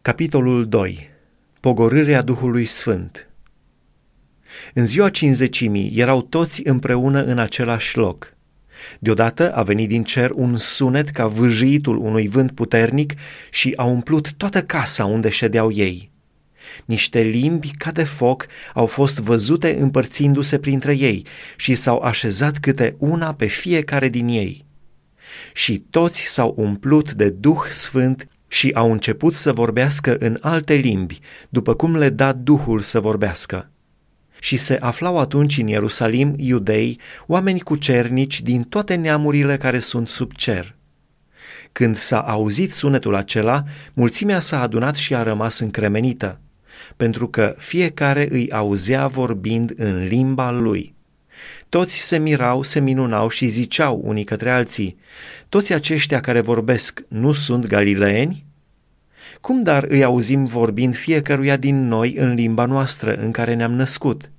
Capitolul 2. Pogorârea Duhului Sfânt. În ziua Cincizecimii erau toți împreună în același loc. Deodată a venit din cer un sunet ca vâjâitul unui vânt puternic și a umplut toată casa unde ședeau ei. Niște limbi ca de foc au fost văzute împărțindu-se printre ei și s-au așezat câte una pe fiecare din ei. Și toți s-au umplut de Duh Sfânt și au început să vorbească în alte limbi, după cum le da Duhul să vorbească. Și se aflau atunci în Ierusalim iudei, oameni cucernici din toate neamurile care sunt sub cer. Când s-a auzit sunetul acela, mulțimea s-a adunat și a rămas încremenită, pentru că fiecare îi auzea vorbind în limba lui. Toți se mirau, se minunau și ziceau unii către alții: toți aceștia care vorbesc nu sunt galileeni? Cum dar îi auzim vorbind fiecăruia din noi în limba noastră în care ne-am născut?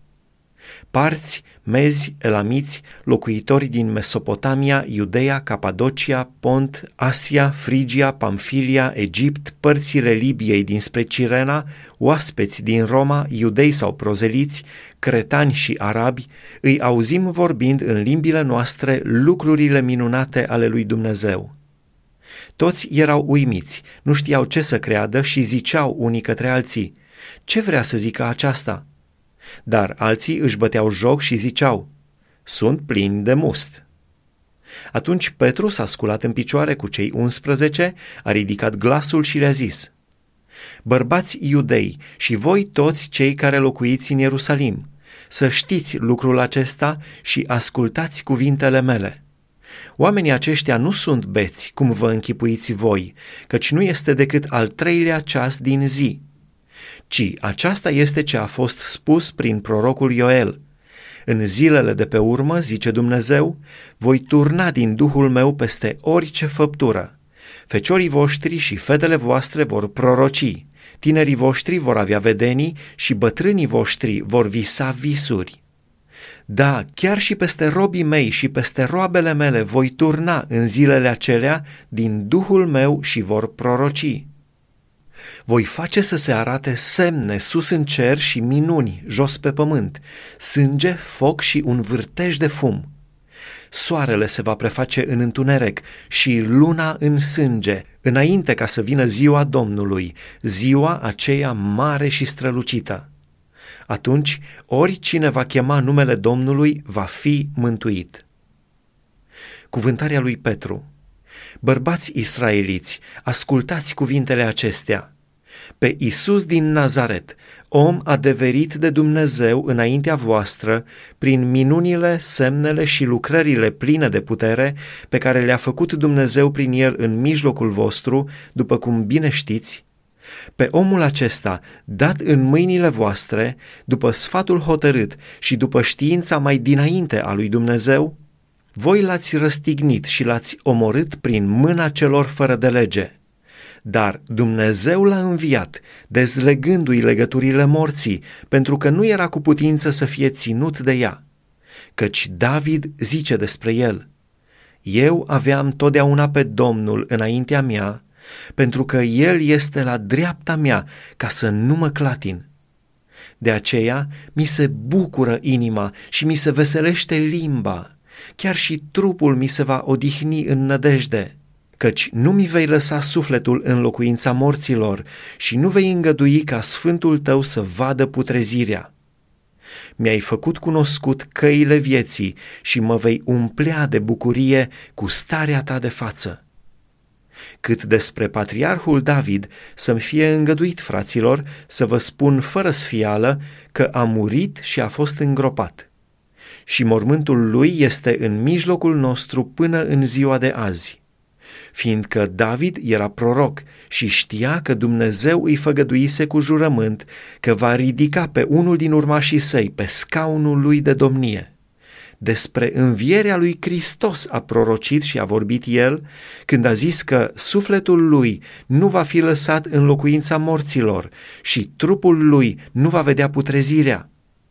Parți, mezi, elamiți, locuitori din Mesopotamia, Iudeea, Capadocia, Pont, Asia, Frigia, Pamfilia, Egipt, părțile Libiei dinspre Cirena, oaspeți din Roma, iudei sau prozeliți, cretani și arabi, îi auzim vorbind în limbile noastre lucrurile minunate ale lui Dumnezeu. Toți erau uimiți, nu știau ce să creadă și ziceau unii către alții: ce vrea să zică aceasta? Dar alții își băteau joc și ziceau: sunt plini de must. Atunci Petru s-a sculat în picioare cu cei 11, a ridicat glasul și le-a zis: bărbați iudei și voi toți cei care locuiți în Ierusalim, să știți lucrul acesta și ascultați cuvintele mele. Oamenii aceștia nu sunt beți, cum vă închipuiți voi, căci nu este decât al 3-lea ceas din zi, ci aceasta este ce a fost spus prin prorocul Ioel: în zilele de pe urmă, zice Dumnezeu, voi turna din Duhul meu peste orice făptură. Feciorii voștri și fetele voastre vor proroci, tinerii voștri vor avea vedenii și bătrânii voștri vor visa visuri. Da, chiar și peste robii mei și peste roabele mele voi turna în zilele acelea din Duhul meu și vor proroci. Voi face să se arate semne sus în cer și minuni jos pe pământ, sânge, foc și un vârtej de fum. Soarele se va preface în întuneric și luna în sânge, înainte ca să vină ziua Domnului, ziua aceea mare și strălucită. Atunci, oricine va chema numele Domnului va fi mântuit. Cuvântarea lui Petru. Bărbați israeliți, ascultați cuvintele acestea. Pe Iisus din Nazaret, om adeverit de Dumnezeu înaintea voastră, prin minunile, semnele și lucrările pline de putere pe care le-a făcut Dumnezeu prin el în mijlocul vostru, după cum bine știți, pe omul acesta, dat în mâinile voastre, după sfatul hotărât și după știința mai dinainte a lui Dumnezeu, voi l-ați răstignit și l-ați omorât prin mâna celor fără de lege. Dar Dumnezeu l-a înviat, dezlegându-i legăturile morții, pentru că nu era cu putință să fie ținut de ea. Căci David zice despre el: eu aveam totdeauna pe Domnul înaintea mea, pentru că El este la dreapta mea ca să nu mă clatin. De aceea mi se bucură inima și mi se veselește limba, chiar și trupul mi se va odihni în nădejde, căci nu mi vei lăsa sufletul în locuința morților și nu vei îngădui ca sfântul tău să vadă putrezirea. Mi-ai făcut cunoscut căile vieții și mă vei umplea de bucurie cu starea ta de față. Cât despre patriarhul David, să-mi fie îngăduit, fraților, să vă spun fără sfială că a murit și a fost îngropat. Și mormântul lui este în mijlocul nostru până în ziua de azi. Fiindcă David era proroc și știa că Dumnezeu îi făgăduise cu jurământ că va ridica pe unul din urmașii săi pe scaunul lui de domnie. Despre învierea lui Hristos a prorocit și a vorbit el, când a zis că sufletul lui nu va fi lăsat în locuința morților și trupul lui nu va vedea putrezirea.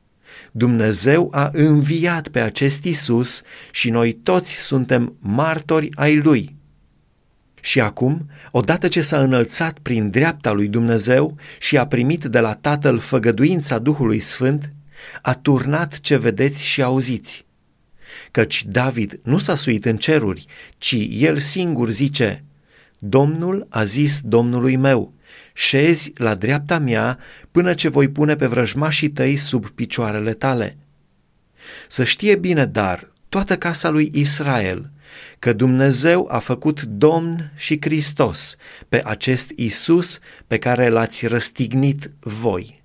Dumnezeu a înviat pe acest Iisus și noi toți suntem martori ai lui. Și acum, odată ce s-a înălțat prin dreapta lui Dumnezeu și a primit de la Tatăl făgăduința Duhului Sfânt, a turnat ce vedeți și auziți. Căci David nu s-a suit în ceruri, ci el singur zice: Domnul a zis Domnului meu, șezi la dreapta mea până ce voi pune pe vrăjmașii tăi sub picioarele tale. Să știe bine, dar, toată casa lui Israel, că Dumnezeu a făcut Domn și Hristos pe acest Iisus pe care l-ați răstignit voi.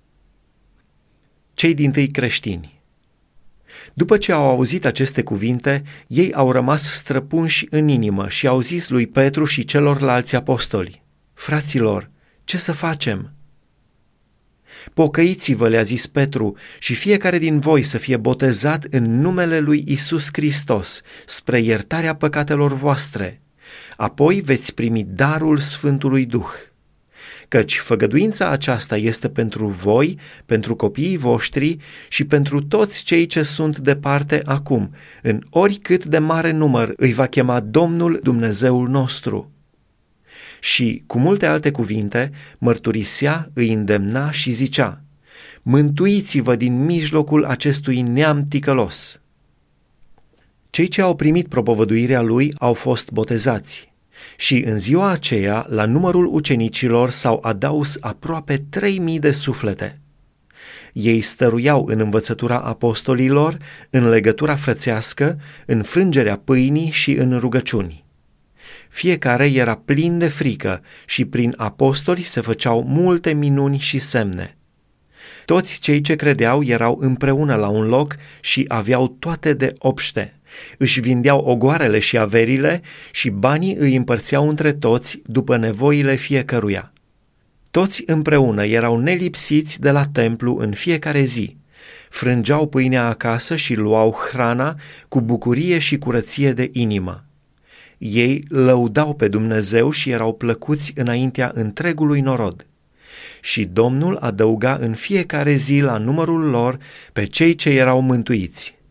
Cei dintâi creștini. După ce au auzit aceste cuvinte, ei au rămas străpunși în inimă și au zis lui Petru și celorlalți apostoli: Fraților, ce să facem? Pocăiți-vă, le-a zis Petru, și fiecare din voi să fie botezat în numele lui Iisus Hristos, spre iertarea păcatelor voastre. Apoi veți primi darul Sfântului Duh. Căci făgăduința aceasta este pentru voi, pentru copiii voștri și pentru toți cei ce sunt departe acum, în oricât de mare număr îi va chema Domnul Dumnezeul nostru. Și, cu multe alte cuvinte, mărturisea, îi îndemna și zicea: Mântuiți-vă din mijlocul acestui neam ticălos. Cei ce au primit propovăduirea lui au fost botezați. Și în ziua aceea, la numărul ucenicilor s-au adaus aproape 3.000 de suflete. Ei stăruiau în învățătura apostolilor, în legătura frățească, în frângerea pâinii și în rugăciuni. Fiecare era plin de frică și prin apostoli se făceau multe minuni și semne. Toți cei ce credeau erau împreună la un loc și aveau toate de obște. Își vindeau ogoarele și averile și banii îi împărțeau între toți după nevoile fiecăruia. Toți împreună erau nelipsiți de la templu în fiecare zi. Frângeau pâinea acasă și luau hrana cu bucurie și curăție de inimă. Ei lăudau pe Dumnezeu și erau plăcuți înaintea întregului norod. Și Domnul adăuga în fiecare zi la numărul lor pe cei ce erau mântuiți.